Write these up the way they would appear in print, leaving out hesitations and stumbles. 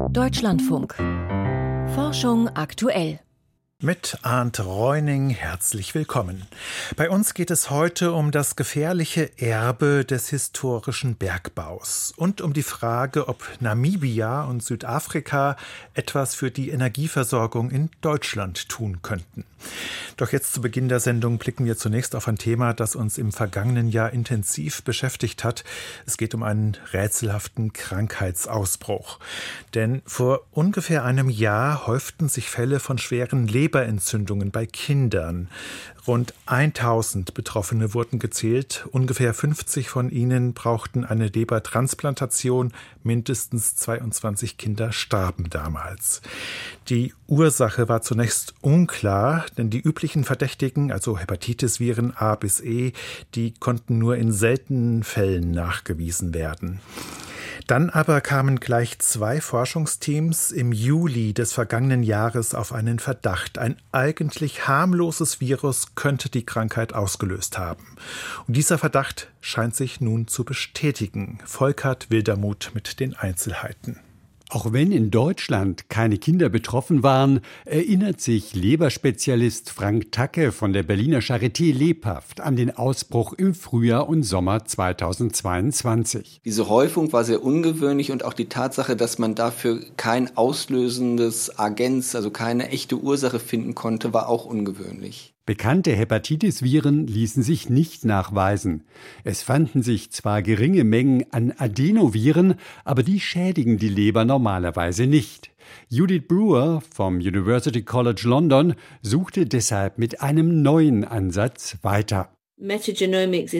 Deutschlandfunk. Forschung aktuell. Mit Arndt Reuning herzlich willkommen. Bei uns geht es heute um das gefährliche Erbe des historischen Bergbaus und um die Frage, ob Namibia und Südafrika etwas für die Energieversorgung in Deutschland tun könnten. Doch jetzt zu Beginn der Sendung blicken wir zunächst auf ein Thema, das uns im vergangenen Jahr intensiv beschäftigt hat. Es geht um einen rätselhaften Krankheitsausbruch. Denn vor ungefähr einem Jahr häuften sich Fälle von schweren Leberentzündungen bei Kindern. Rund 1000 Betroffene wurden gezählt. Ungefähr 50 von ihnen brauchten eine Lebertransplantation. Mindestens 22 Kinder starben damals. Die Ursache war zunächst unklar, denn die üblichen Verdächtigen, also Hepatitis-Viren A bis E, die konnten nur in seltenen Fällen nachgewiesen werden. Dann aber kamen gleich 2 Forschungsteams im Juli des vergangenen Jahres auf einen Verdacht. Ein eigentlich harmloses Virus könnte die Krankheit ausgelöst haben. Und dieser Verdacht scheint sich nun zu bestätigen. Volkert Wildermuth mit den Einzelheiten. Auch wenn in Deutschland keine Kinder betroffen waren, erinnert sich Leberspezialist Frank Tacke von der Berliner Charité lebhaft an den Ausbruch im Frühjahr und Sommer 2022. Diese Häufung war sehr ungewöhnlich und auch die Tatsache, dass man dafür kein auslösendes Agens, also keine echte Ursache finden konnte, war auch ungewöhnlich. Bekannte Hepatitis-Viren ließen sich nicht nachweisen. Es fanden sich zwar geringe Mengen an Adenoviren, aber die schädigen die Leber normalerweise nicht. Judith Brewer vom University College London suchte deshalb mit einem neuen Ansatz weiter. Metagenomics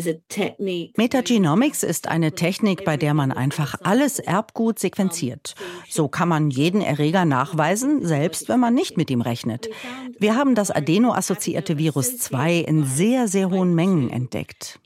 ist eine Technik, bei der man einfach alles Erbgut sequenziert. So kann man jeden Erreger nachweisen, selbst wenn man nicht mit ihm rechnet. Wir haben das adeno-assoziierte Virus 2 in sehr, sehr hohen Mengen entdeckt.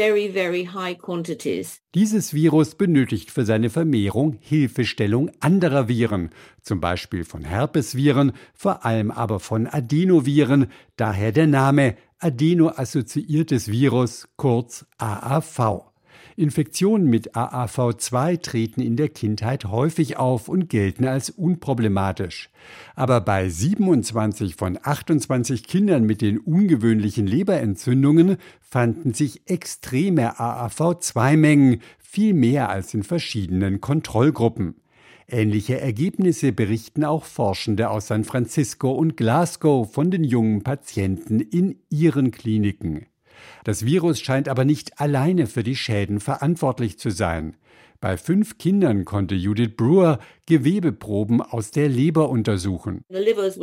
Dieses Virus benötigt für seine Vermehrung Hilfestellung anderer Viren, zum Beispiel von Herpesviren, vor allem aber von Adenoviren, daher der Name Adeno-assoziiertes Virus, kurz AAV. Infektionen mit AAV2 treten in der Kindheit häufig auf und gelten als unproblematisch. Aber bei 27 von 28 Kindern mit den ungewöhnlichen Leberentzündungen fanden sich extreme AAV2-Mengen, viel mehr als in verschiedenen Kontrollgruppen. Ähnliche Ergebnisse berichten auch Forschende aus San Francisco und Glasgow von den jungen Patienten in ihren Kliniken. Das Virus scheint aber nicht alleine für die Schäden verantwortlich zu sein. Bei 5 Kindern konnte Judith Brewer Gewebeproben aus der Leber untersuchen. Die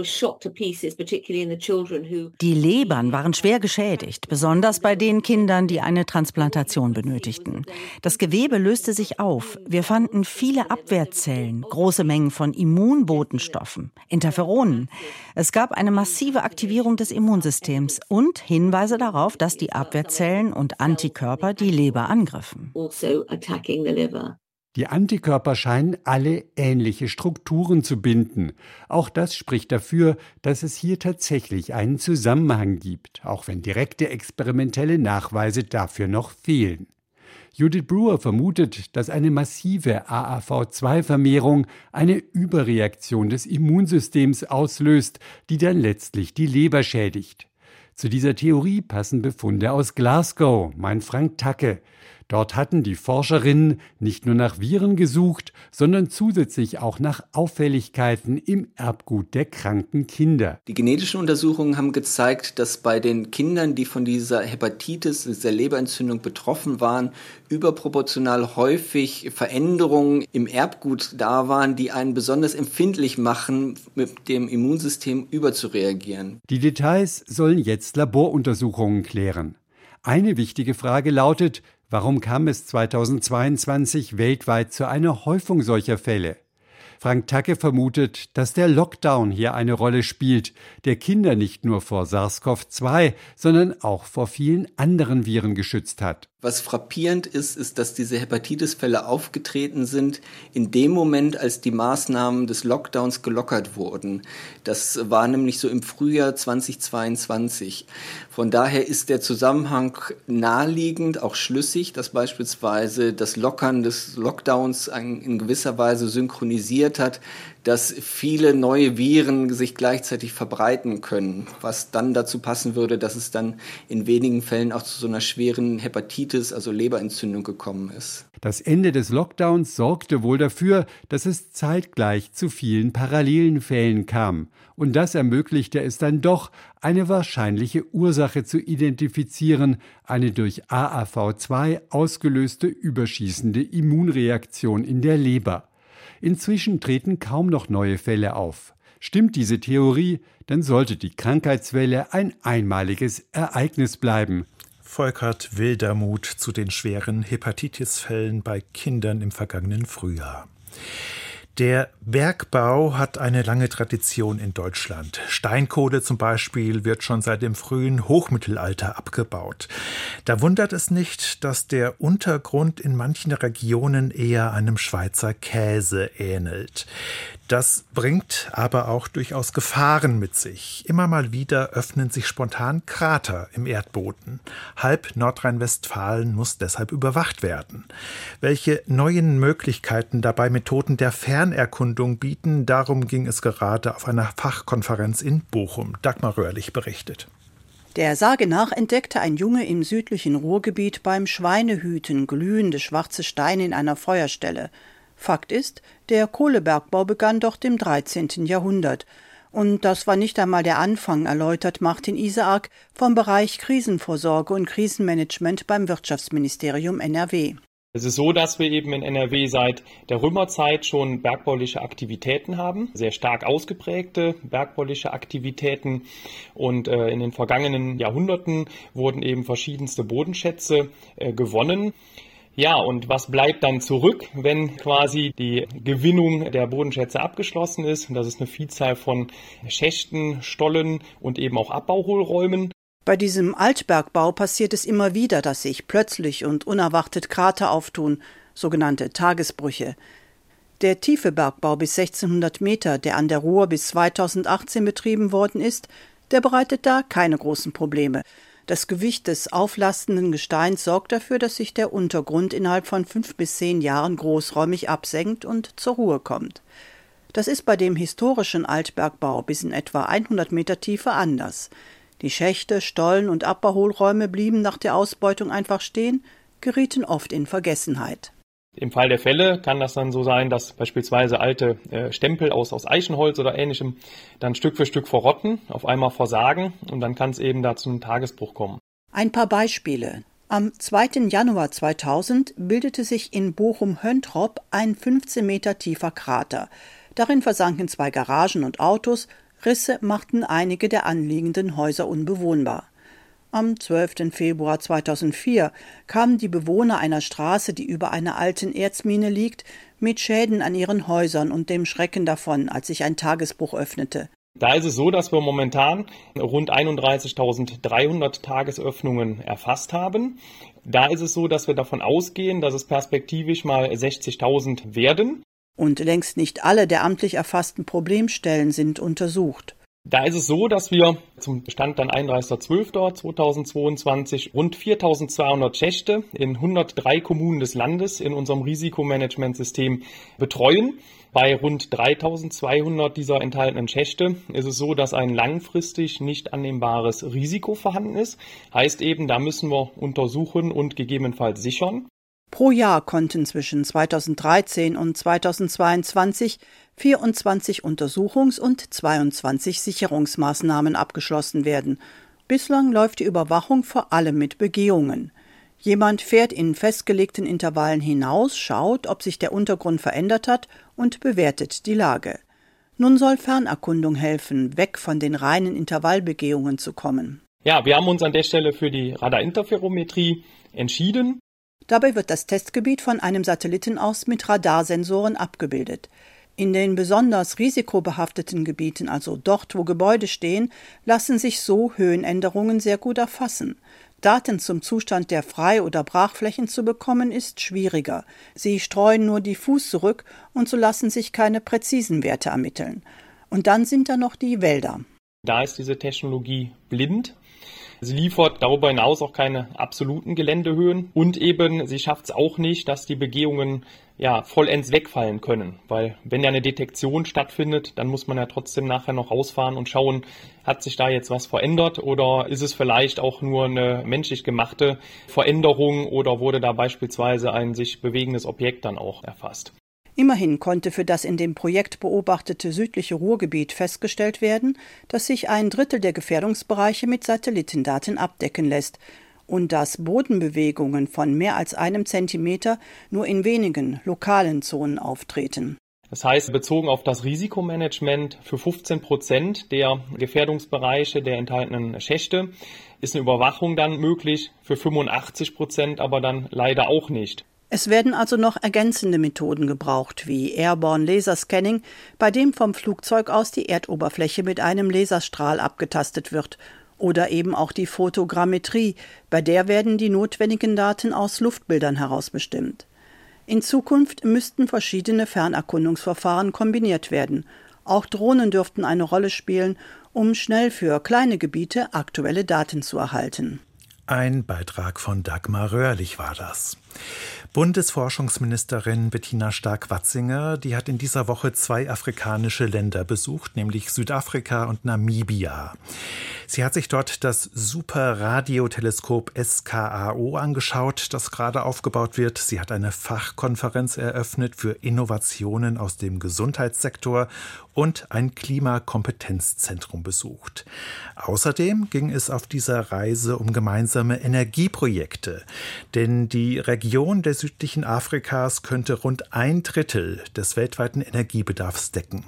Lebern waren schwer geschädigt, besonders bei den Kindern, die eine Transplantation benötigten. Das Gewebe löste sich auf. Wir fanden viele Abwehrzellen, große Mengen von Immunbotenstoffen, Interferonen. Es gab eine massive Aktivierung des Immunsystems und Hinweise darauf, dass die Abwehrzellen und Antikörper die Leber angriffen. Die Antikörper scheinen alle ähnliche Strukturen zu binden. Auch das spricht dafür, dass es hier tatsächlich einen Zusammenhang gibt, auch wenn direkte experimentelle Nachweise dafür noch fehlen. Judith Brewer vermutet, dass eine massive AAV2-Vermehrung eine Überreaktion des Immunsystems auslöst, die dann letztlich die Leber schädigt. Zu dieser Theorie passen Befunde aus Glasgow, meint Frank Tacke. Dort hatten die Forscherinnen nicht nur nach Viren gesucht, sondern zusätzlich auch nach Auffälligkeiten im Erbgut der kranken Kinder. Die genetischen Untersuchungen haben gezeigt, dass bei den Kindern, die von dieser Hepatitis, dieser Leberentzündung betroffen waren, überproportional häufig Veränderungen im Erbgut da waren, die einen besonders empfindlich machen, mit dem Immunsystem überzureagieren. Die Details sollen jetzt Laboruntersuchungen klären. Eine wichtige Frage lautet: Warum kam es 2022 weltweit zu einer Häufung solcher Fälle? Frank Tacke vermutet, dass der Lockdown hier eine Rolle spielt, der Kinder nicht nur vor SARS-CoV-2, sondern auch vor vielen anderen Viren geschützt hat. Was frappierend ist, dass diese Hepatitis-Fälle aufgetreten sind in dem Moment, als die Maßnahmen des Lockdowns gelockert wurden. Das war nämlich so im Frühjahr 2022. Von daher ist der Zusammenhang naheliegend, auch schlüssig, dass beispielsweise das Lockern des Lockdowns in gewisser Weise synchronisiert hat, dass viele neue Viren sich gleichzeitig verbreiten können, was dann dazu passen würde, dass es dann in wenigen Fällen auch zu so einer schweren Hepatitis, also Leberentzündung, gekommen ist. Das Ende des Lockdowns sorgte wohl dafür, dass es zeitgleich zu vielen parallelen Fällen kam. Und das ermöglichte es dann doch, eine wahrscheinliche Ursache zu identifizieren, eine durch AAV2 ausgelöste überschießende Immunreaktion in der Leber. Inzwischen treten kaum noch neue Fälle auf. Stimmt diese Theorie, dann sollte die Krankheitswelle ein einmaliges Ereignis bleiben. Volkert Wildermuth zu den schweren Hepatitis-Fällen bei Kindern im vergangenen Frühjahr. Der Bergbau hat eine lange Tradition in Deutschland. Steinkohle zum Beispiel wird schon seit dem frühen Hochmittelalter abgebaut. Da wundert es nicht, dass der Untergrund in manchen Regionen eher einem Schweizer Käse ähnelt. Das bringt aber auch durchaus Gefahren mit sich. Immer mal wieder öffnen sich spontan Krater im Erdboden. Halb Nordrhein-Westfalen muss deshalb überwacht werden. Welche neuen Möglichkeiten dabei Methoden der Fernerkundung bieten, darum ging es gerade auf einer Fachkonferenz in Bochum. Dagmar Röhrlich berichtet. Der Sage nach entdeckte ein Junge im südlichen Ruhrgebiet beim Schweinehüten glühende schwarze Steine in einer Feuerstelle. Fakt ist, der Kohlebergbau begann dort im 13. Jahrhundert. Und das war nicht einmal der Anfang, erläutert Martin Isaak vom Bereich Krisenvorsorge und Krisenmanagement beim Wirtschaftsministerium NRW. Es ist so, dass wir eben in NRW seit der Römerzeit schon bergbauliche Aktivitäten haben, sehr stark ausgeprägte bergbauliche Aktivitäten. Und in den vergangenen Jahrhunderten wurden eben verschiedenste Bodenschätze gewonnen. Ja, und was bleibt dann zurück, wenn quasi die Gewinnung der Bodenschätze abgeschlossen ist? Das ist eine Vielzahl von Schächten, Stollen und eben auch Abbauhohlräumen. Bei diesem Altbergbau passiert es immer wieder, dass sich plötzlich und unerwartet Krater auftun, sogenannte Tagesbrüche. Der tiefe Bergbau bis 1600 Meter, der an der Ruhr bis 2018 betrieben worden ist, der bereitet da keine großen Probleme. Das Gewicht des auflastenden Gesteins sorgt dafür, dass sich der Untergrund innerhalb von 5 bis 10 Jahren großräumig absenkt und zur Ruhe kommt. Das ist bei dem historischen Altbergbau bis in etwa 100 Meter Tiefe anders. Die Schächte, Stollen und Abbauhohlräume blieben nach der Ausbeutung einfach stehen, gerieten oft in Vergessenheit. Im Fall der Fälle kann das dann so sein, dass beispielsweise alte Stempel aus Eichenholz oder Ähnlichem dann Stück für Stück verrotten, auf einmal versagen und dann kann es eben da zum Tagesbruch kommen. Ein paar Beispiele. Am 2. Januar 2000 bildete sich in Bochum-Höntrop ein 15 Meter tiefer Krater. Darin versanken 2 Garagen und Autos, Risse machten einige der anliegenden Häuser unbewohnbar. Am 12. Februar 2004 kamen die Bewohner einer Straße, die über einer alten Erzmine liegt, mit Schäden an ihren Häusern und dem Schrecken davon, als sich ein Tagesbruch öffnete. Da ist es so, dass wir momentan rund 31.300 Tagesöffnungen erfasst haben. Da ist es so, dass wir davon ausgehen, dass es perspektivisch mal 60.000 werden. Und längst nicht alle der amtlich erfassten Problemstellen sind untersucht. Da ist es so, dass wir zum Stand dann 31.12.2022 rund 4.200 Schächte in 103 Kommunen des Landes in unserem Risikomanagementsystem betreuen. Bei rund 3.200 dieser enthaltenen Schächte ist es so, dass ein langfristig nicht annehmbares Risiko vorhanden ist. Heißt eben, da müssen wir untersuchen und gegebenenfalls sichern. Pro Jahr konnten zwischen 2013 und 2022 24 Untersuchungs- und 22 Sicherungsmaßnahmen abgeschlossen werden. Bislang läuft die Überwachung vor allem mit Begehungen. Jemand fährt in festgelegten Intervallen hinaus, schaut, ob sich der Untergrund verändert hat und bewertet die Lage. Nun soll Fernerkundung helfen, weg von den reinen Intervallbegehungen zu kommen. Ja, wir haben uns an der Stelle für die Radarinterferometrie entschieden. Dabei wird das Testgebiet von einem Satelliten aus mit Radarsensoren abgebildet. In den besonders risikobehafteten Gebieten, also dort, wo Gebäude stehen, lassen sich so Höhenänderungen sehr gut erfassen. Daten zum Zustand der Frei- oder Brachflächen zu bekommen, ist schwieriger. Sie streuen nur diffus zurück und so lassen sich keine präzisen Werte ermitteln. Und dann sind da noch die Wälder. Da ist diese Technologie blind. Sie liefert darüber hinaus auch keine absoluten Geländehöhen und eben sie schafft es auch nicht, dass die Begehungen vollends wegfallen können, weil wenn ja eine Detektion stattfindet, dann muss man ja trotzdem nachher noch rausfahren und schauen, hat sich da jetzt was verändert oder ist es vielleicht auch nur eine menschlich gemachte Veränderung oder wurde da beispielsweise ein sich bewegendes Objekt dann auch erfasst. Immerhin konnte für das in dem Projekt beobachtete südliche Ruhrgebiet festgestellt werden, dass sich 1/3 der Gefährdungsbereiche mit Satellitendaten abdecken lässt und dass Bodenbewegungen von mehr als 1 Zentimeter nur in wenigen lokalen Zonen auftreten. Das heißt, bezogen auf das Risikomanagement für 15% der Gefährdungsbereiche der enthaltenen Schächte ist eine Überwachung dann möglich, für 85% aber dann leider auch nicht. Es werden also noch ergänzende Methoden gebraucht, wie Airborne Laserscanning, bei dem vom Flugzeug aus die Erdoberfläche mit einem Laserstrahl abgetastet wird, oder eben auch die Fotogrammetrie, bei der werden die notwendigen Daten aus Luftbildern herausbestimmt. In Zukunft müssten verschiedene Fernerkundungsverfahren kombiniert werden. Auch Drohnen dürften eine Rolle spielen, um schnell für kleine Gebiete aktuelle Daten zu erhalten. Ein Beitrag von Dagmar Röhrlich war das. Bundesforschungsministerin Bettina Stark-Watzinger, die hat in dieser Woche 2 afrikanische Länder besucht, nämlich Südafrika und Namibia. Sie hat sich dort das Superradioteleskop SKAO angeschaut, das gerade aufgebaut wird. Sie hat eine Fachkonferenz eröffnet für Innovationen aus dem Gesundheitssektor und ein Klimakompetenzzentrum besucht. Außerdem ging es auf dieser Reise um gemeinsame Energieprojekte, denn die Region des südlichen Afrikas könnte rund 1/3 des weltweiten Energiebedarfs decken.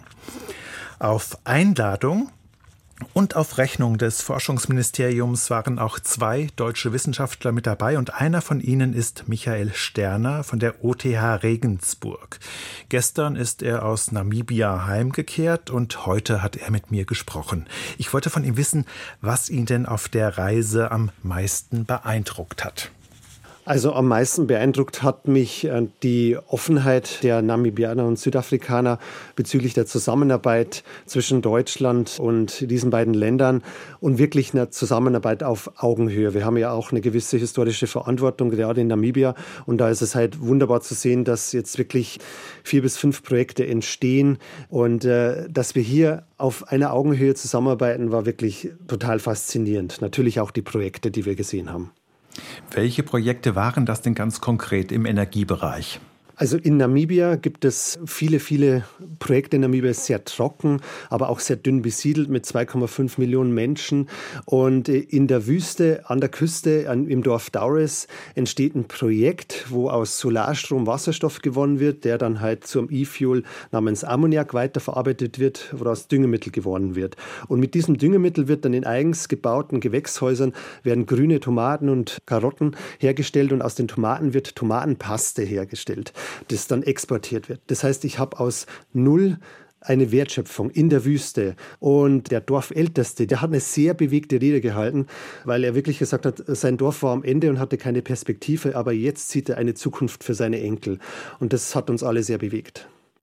Auf Einladung und auf Rechnung des Forschungsministeriums waren auch 2 deutsche Wissenschaftler mit dabei und einer von ihnen ist Michael Sterner von der OTH Regensburg. Gestern ist er aus Namibia heimgekehrt und heute hat er mit mir gesprochen. Ich wollte von ihm wissen, was ihn denn auf der Reise am meisten beeindruckt hat. Also am meisten beeindruckt hat mich die Offenheit der Namibianer und Südafrikaner bezüglich der Zusammenarbeit zwischen Deutschland und diesen beiden Ländern und wirklich eine Zusammenarbeit auf Augenhöhe. Wir haben ja auch eine gewisse historische Verantwortung, gerade in Namibia. Und da ist es halt wunderbar zu sehen, dass jetzt wirklich 4 bis 5 Projekte entstehen. Und dass wir hier auf einer Augenhöhe zusammenarbeiten, war wirklich total faszinierend. Natürlich auch die Projekte, die wir gesehen haben. Welche Projekte waren das denn ganz konkret im Energiebereich? Also in Namibia gibt es viele Projekte. Namibia ist sehr trocken, aber auch sehr dünn besiedelt mit 2,5 Millionen Menschen. Und in der Wüste, an der Küste, im Dorf Daures, entsteht ein Projekt, wo aus Solarstrom Wasserstoff gewonnen wird, der dann halt zum E-Fuel namens Ammoniak weiterverarbeitet wird, woraus Düngemittel gewonnen wird. Und mit diesem Düngemittel wird dann in eigens gebauten Gewächshäusern werden grüne Tomaten und Karotten hergestellt und aus den Tomaten wird Tomatenpaste hergestellt, das dann exportiert wird. Das heißt, ich habe aus null eine Wertschöpfung in der Wüste. Und der Dorfälteste, der hat eine sehr bewegte Rede gehalten, weil er wirklich gesagt hat, sein Dorf war am Ende und hatte keine Perspektive, aber jetzt sieht er eine Zukunft für seine Enkel. Und das hat uns alle sehr bewegt.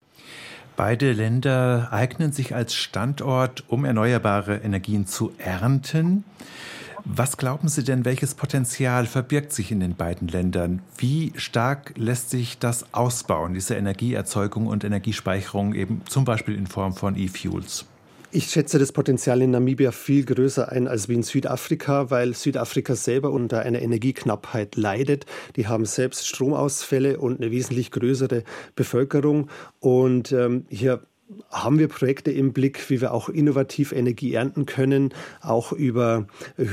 Beide Länder eignen sich als Standort, um erneuerbare Energien zu ernten. Was glauben Sie denn, welches Potenzial verbirgt sich in den beiden Ländern? Wie stark lässt sich das ausbauen, diese Energieerzeugung und Energiespeicherung, eben zum Beispiel in Form von E-Fuels? Ich schätze das Potenzial in Namibia viel größer ein als wie in Südafrika, weil Südafrika selber unter einer Energieknappheit leidet. Die haben selbst Stromausfälle und eine wesentlich größere Bevölkerung. Und hier haben wir Projekte im Blick, wie wir auch innovativ Energie ernten können, auch über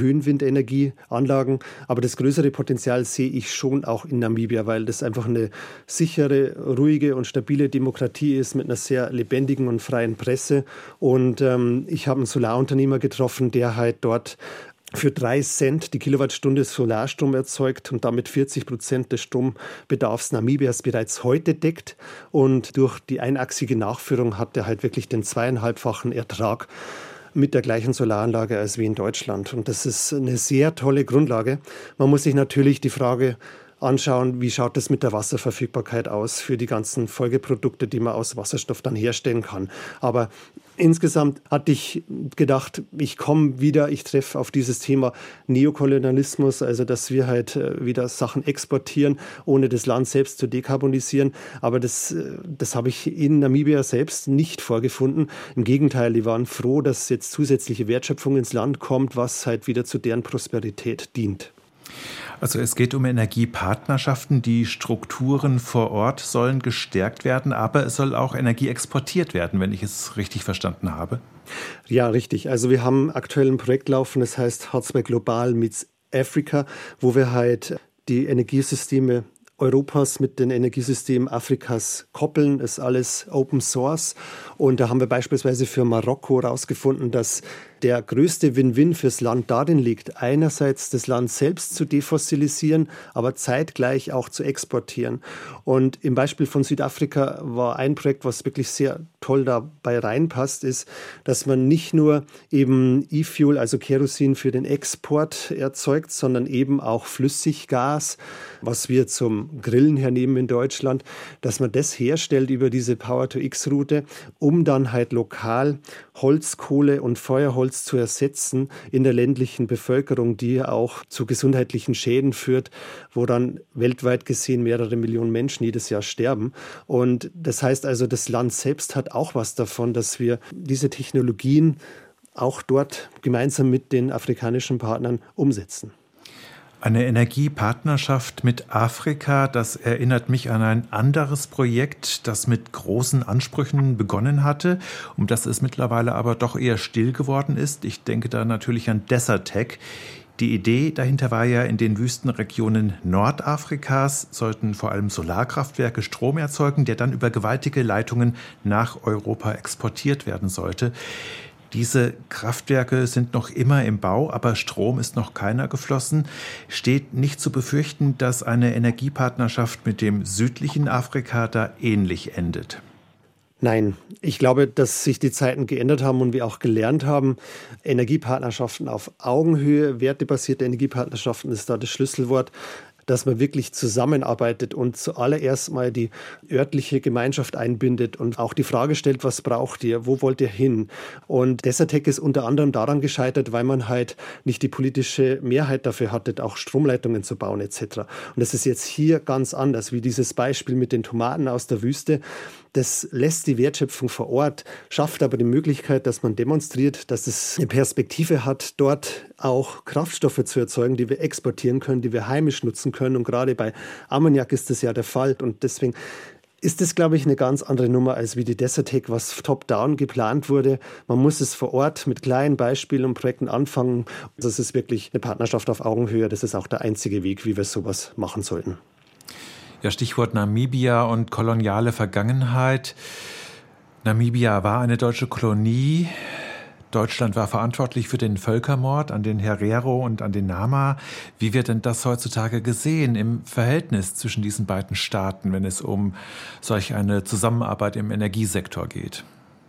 Höhenwindenergieanlagen. Aber das größere Potenzial sehe ich schon auch in Namibia, weil das einfach eine sichere, ruhige und stabile Demokratie ist mit einer sehr lebendigen und freien Presse. Und ich habe einen Solarunternehmer getroffen, der halt dort für 3 Cent die Kilowattstunde Solarstrom erzeugt und damit 40% des Strombedarfs Namibias bereits heute deckt. Und durch die einachsige Nachführung hat er halt wirklich den 2,5-fachen Ertrag. mit der gleichen Solaranlage als wie in Deutschland. Und das ist eine sehr tolle Grundlage. Man muss sich natürlich die Frage anschauen, wie schaut es mit der Wasserverfügbarkeit aus für die ganzen Folgeprodukte, die man aus Wasserstoff dann herstellen kann. Aber insgesamt hatte ich gedacht, ich treffe auf dieses Thema Neokolonialismus, also dass wir halt wieder Sachen exportieren, ohne das Land selbst zu dekarbonisieren. Aber das habe ich in Namibia selbst nicht vorgefunden. Im Gegenteil, die waren froh, dass jetzt zusätzliche Wertschöpfung ins Land kommt, was halt wieder zu deren Prosperität dient. Also es geht um Energiepartnerschaften, die Strukturen vor Ort sollen gestärkt werden, aber es soll auch Energie exportiert werden, wenn ich es richtig verstanden habe. Ja, richtig. Also wir haben aktuell ein Projekt laufen, das heißt H2 Global meets Africa, wo wir halt die Energiesysteme Europas mit den Energiesystemen Afrikas koppeln. Das ist alles Open Source. Und da haben wir beispielsweise für Marokko herausgefunden, dass der größte Win-Win fürs Land darin liegt, einerseits das Land selbst zu defossilisieren, aber zeitgleich auch zu exportieren. Und im Beispiel von Südafrika war ein Projekt, was wirklich sehr toll dabei reinpasst, ist, dass man nicht nur eben E-Fuel, also Kerosin für den Export erzeugt, sondern eben auch Flüssiggas, was wir zum Grillen hernehmen in Deutschland, dass man das herstellt über diese Power-to-X-Route, um dann halt lokal Holz, Kohle und Feuerholz zu ersetzen in der ländlichen Bevölkerung, die auch zu gesundheitlichen Schäden führt, wo dann weltweit gesehen mehrere Millionen Menschen jedes Jahr sterben. Und das heißt also, das Land selbst hat auch was davon, dass wir diese Technologien auch dort gemeinsam mit den afrikanischen Partnern umsetzen. Eine Energiepartnerschaft mit Afrika, das erinnert mich an ein anderes Projekt, das mit großen Ansprüchen begonnen hatte, um das es mittlerweile aber doch eher still geworden ist. Ich denke da natürlich an Desertec. Die Idee dahinter war ja, in den Wüstenregionen Nordafrikas sollten vor allem Solarkraftwerke Strom erzeugen, der dann über gewaltige Leitungen nach Europa exportiert werden sollte. Diese Kraftwerke sind noch immer im Bau, aber Strom ist noch keiner geflossen. Steht nicht zu befürchten, dass eine Energiepartnerschaft mit dem südlichen Afrika da ähnlich endet? Nein, ich glaube, dass sich die Zeiten geändert haben und wir auch gelernt haben, Energiepartnerschaften auf Augenhöhe, wertebasierte Energiepartnerschaften ist da das Schlüsselwort, dass man wirklich zusammenarbeitet und zuallererst mal die örtliche Gemeinschaft einbindet und auch die Frage stellt, was braucht ihr, wo wollt ihr hin? Und Desertec ist unter anderem daran gescheitert, weil man halt nicht die politische Mehrheit dafür hatte, auch Stromleitungen zu bauen etc. Und das ist jetzt hier ganz anders, wie dieses Beispiel mit den Tomaten aus der Wüste. Das lässt die Wertschöpfung vor Ort, schafft aber die Möglichkeit, dass man demonstriert, dass es eine Perspektive hat, dort auch Kraftstoffe zu erzeugen, die wir exportieren können, die wir heimisch nutzen können. Und gerade bei Ammoniak ist das ja der Fall. Und deswegen ist das, glaube ich, eine ganz andere Nummer als wie die Desertec, was top-down geplant wurde. Man muss es vor Ort mit kleinen Beispielen und Projekten anfangen. Das ist wirklich eine Partnerschaft auf Augenhöhe. Das ist auch der einzige Weg, wie wir sowas machen sollten. Ja, Stichwort Namibia und koloniale Vergangenheit. Namibia war eine deutsche Kolonie. Deutschland war verantwortlich für den Völkermord an den Herero und an den Nama. Wie wird denn das heutzutage gesehen im Verhältnis zwischen diesen beiden Staaten, wenn es um solch eine Zusammenarbeit im Energiesektor geht?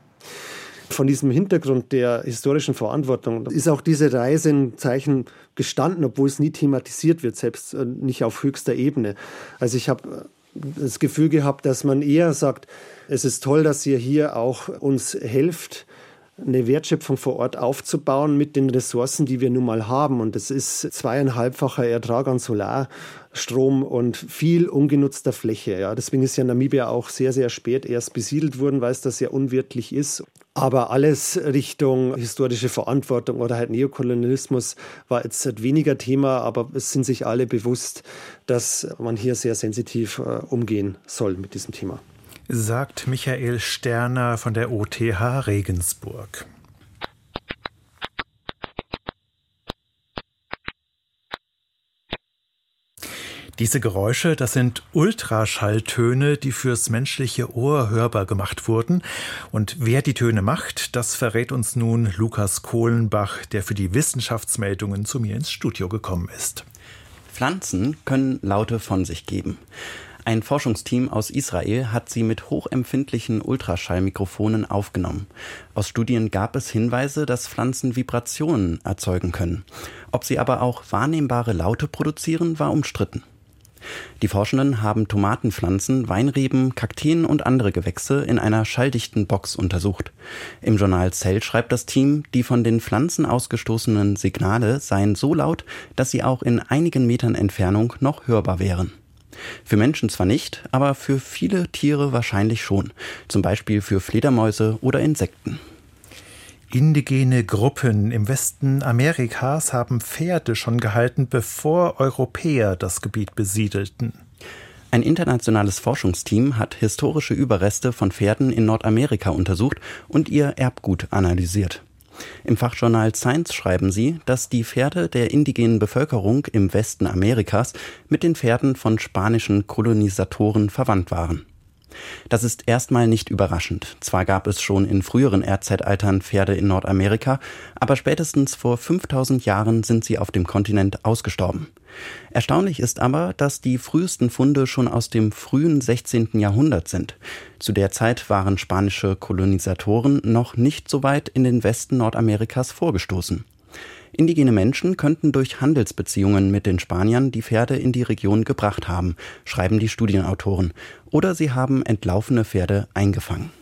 Von diesem Hintergrund der historischen Verantwortung ist auch diese Reise ein Zeichen gestanden, obwohl es nie thematisiert wird, selbst nicht auf höchster Ebene. Also ich habe das Gefühl gehabt, dass man eher sagt, es ist toll, dass ihr hier auch uns helft, eine Wertschöpfung vor Ort aufzubauen mit den Ressourcen, die wir nun mal haben. Und das ist 2,5-facher Ertrag an Solarstrom und viel ungenutzter Fläche. Ja, deswegen ist ja Namibia auch sehr, sehr spät erst besiedelt worden, weil es da sehr unwirtlich ist. Aber alles Richtung historische Verantwortung oder halt Neokolonialismus war jetzt weniger Thema, aber es sind sich alle bewusst, dass man hier sehr sensitiv umgehen soll mit diesem Thema. Sagt Michael Sterner von der OTH Regensburg. Diese Geräusche, das sind Ultraschalltöne, die fürs menschliche Ohr hörbar gemacht wurden. Und wer die Töne macht, das verrät uns nun Lukas Kohlenbach, der für die Wissenschaftsmeldungen zu mir ins Studio gekommen ist. Pflanzen können Laute von sich geben. Ein Forschungsteam aus Israel hat sie mit hochempfindlichen Ultraschallmikrofonen aufgenommen. Aus Studien gab es Hinweise, dass Pflanzen Vibrationen erzeugen können. Ob sie aber auch wahrnehmbare Laute produzieren, war umstritten. Die Forschenden haben Tomatenpflanzen, Weinreben, Kakteen und andere Gewächse in einer schalldichten Box untersucht. Im Journal Cell schreibt das Team, die von den Pflanzen ausgestoßenen Signale seien so laut, dass sie auch in einigen Metern Entfernung noch hörbar wären. Für Menschen zwar nicht, aber für viele Tiere wahrscheinlich schon. Zum Beispiel für Fledermäuse oder Insekten. Indigene Gruppen im Westen Amerikas haben Pferde schon gehalten, bevor Europäer das Gebiet besiedelten. Ein internationales Forschungsteam hat historische Überreste von Pferden in Nordamerika untersucht und ihr Erbgut analysiert. Im Fachjournal Science schreiben sie, dass die Pferde der indigenen Bevölkerung im Westen Amerikas mit den Pferden von spanischen Kolonisatoren verwandt waren. Das ist erstmal nicht überraschend. Zwar gab es schon in früheren Erdzeitaltern Pferde in Nordamerika, aber spätestens vor 5000 Jahren sind sie auf dem Kontinent ausgestorben. Erstaunlich ist aber, dass die frühesten Funde schon aus dem frühen 16. Jahrhundert sind. Zu der Zeit waren spanische Kolonisatoren noch nicht so weit in den Westen Nordamerikas vorgestoßen. Indigene Menschen könnten durch Handelsbeziehungen mit den Spaniern die Pferde in die Region gebracht haben, schreiben die Studienautoren. Oder sie haben entlaufene Pferde eingefangen.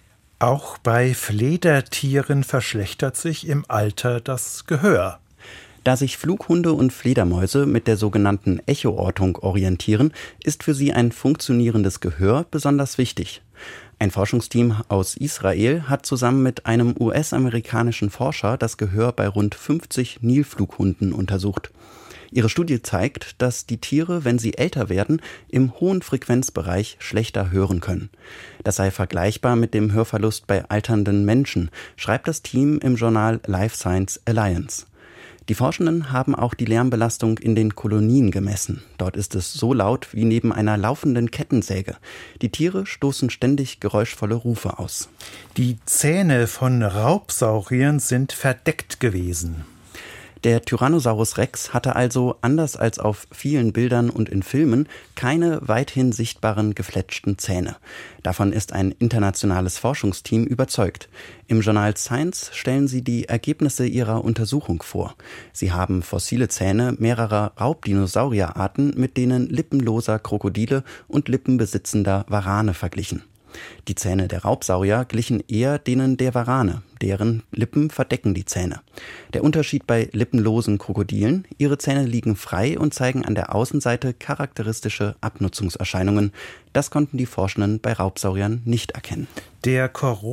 Auch bei Fledertieren verschlechtert sich im Alter das Gehör. Da sich Flughunde und Fledermäuse mit der sogenannten Echoortung orientieren, ist für sie ein funktionierendes Gehör besonders wichtig. Ein Forschungsteam aus Israel hat zusammen mit einem US-amerikanischen Forscher das Gehör bei rund 50 Nilflughunden untersucht. Ihre Studie zeigt, dass die Tiere, wenn sie älter werden, im hohen Frequenzbereich schlechter hören können. Das sei vergleichbar mit dem Hörverlust bei alternden Menschen, schreibt das Team im Journal Life Science Alliance. Die Forschenden haben auch die Lärmbelastung in den Kolonien gemessen. Dort ist es so laut wie neben einer laufenden Kettensäge. Die Tiere stoßen ständig geräuschvolle Rufe aus. Die Zähne von Raubsauriern sind verdeckt gewesen. Der Tyrannosaurus Rex hatte also, anders als auf vielen Bildern und in Filmen, keine weithin sichtbaren gefletschten Zähne. Davon ist ein internationales Forschungsteam überzeugt. Im Journal Science stellen sie die Ergebnisse ihrer Untersuchung vor. Sie haben fossile Zähne mehrerer Raubdinosaurierarten mit denen lippenloser Krokodile und lippenbesitzender Warane verglichen. Die Zähne der Raubsaurier glichen eher denen der Warane, deren Lippen verdecken die Zähne. Der Unterschied bei lippenlosen Krokodilen: ihre Zähne liegen frei und zeigen an der Außenseite charakteristische Abnutzungserscheinungen. Das konnten die Forschenden bei Raubsauriern nicht erkennen. Der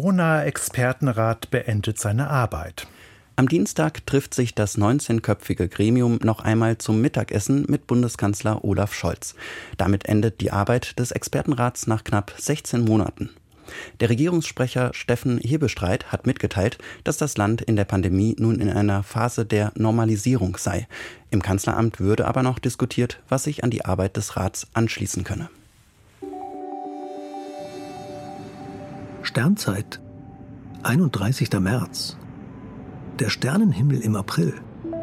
Corona-Expertenrat beendet seine Arbeit. Am Dienstag trifft sich das 19-köpfige Gremium noch einmal zum Mittagessen mit Bundeskanzler Olaf Scholz. Damit endet die Arbeit des Expertenrats nach knapp 16 Monaten. Der Regierungssprecher Steffen Hebestreit hat mitgeteilt, dass das Land in der Pandemie nun in einer Phase der Normalisierung sei. Im Kanzleramt würde aber noch diskutiert, was sich an die Arbeit des Rats anschließen könne. Sternzeit, 31. März. Der Sternenhimmel im April.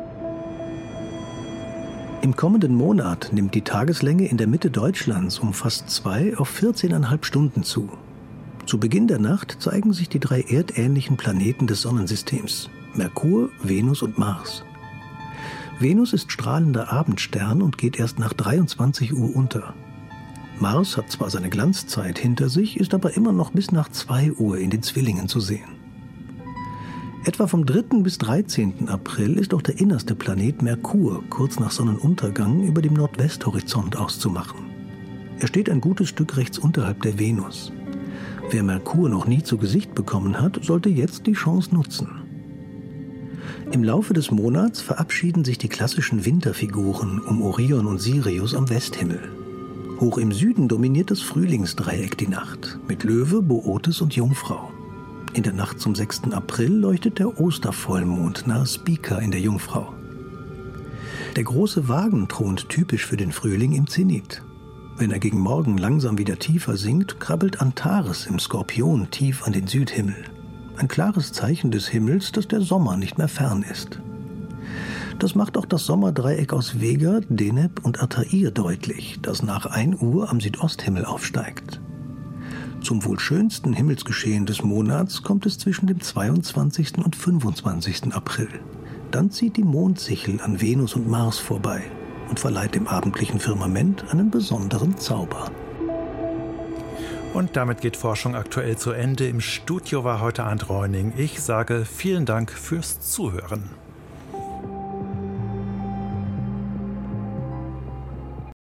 Im kommenden Monat nimmt die Tageslänge in der Mitte Deutschlands um fast 2 auf 14,5 Stunden zu. Zu Beginn der Nacht zeigen sich die 3 erdähnlichen Planeten des Sonnensystems: Merkur, Venus und Mars. Venus ist strahlender Abendstern und geht erst nach 23 Uhr unter. Mars hat zwar seine Glanzzeit hinter sich, ist aber immer noch bis nach 2 Uhr in den Zwillingen zu sehen. Etwa vom 3. bis 13. April ist auch der innerste Planet Merkur kurz nach Sonnenuntergang über dem Nordwesthorizont auszumachen. Er steht ein gutes Stück rechts unterhalb der Venus. Wer Merkur noch nie zu Gesicht bekommen hat, sollte jetzt die Chance nutzen. Im Laufe des Monats verabschieden sich die klassischen Winterfiguren um Orion und Sirius am Westhimmel. Hoch im Süden dominiert das Frühlingsdreieck die Nacht mit Löwe, Bootes und Jungfrau. In der Nacht zum 6. April leuchtet der Ostervollmond nahe Spica in der Jungfrau. Der große Wagen thront typisch für den Frühling im Zenit. Wenn er gegen Morgen langsam wieder tiefer sinkt, krabbelt Antares im Skorpion tief an den Südhimmel. Ein klares Zeichen des Himmels, dass der Sommer nicht mehr fern ist. Das macht auch das Sommerdreieck aus Vega, Deneb und Altair deutlich, das nach 1 Uhr am Südosthimmel aufsteigt. Zum wohl schönsten Himmelsgeschehen des Monats kommt es zwischen dem 22. und 25. April. Dann zieht die Mondsichel an Venus und Mars vorbei und verleiht dem abendlichen Firmament einen besonderen Zauber. Und damit geht Forschung aktuell zu Ende. Im Studio war heute Arndt Reuning. Ich sage vielen Dank fürs Zuhören.